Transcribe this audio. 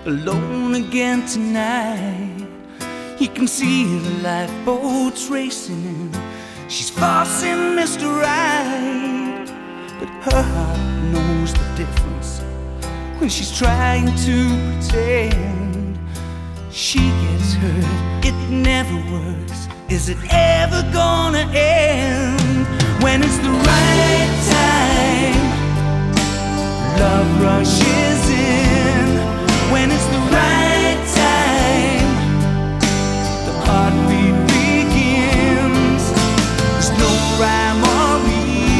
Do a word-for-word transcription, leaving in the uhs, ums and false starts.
alone again tonight. You can see the lifeboats racing in. She's forcing Mister Right, but her heart knows the difference when she's trying to pretend. She gets hurt, it never works. Is it ever gonna end? When it's the right time, love rushes in. When it's the right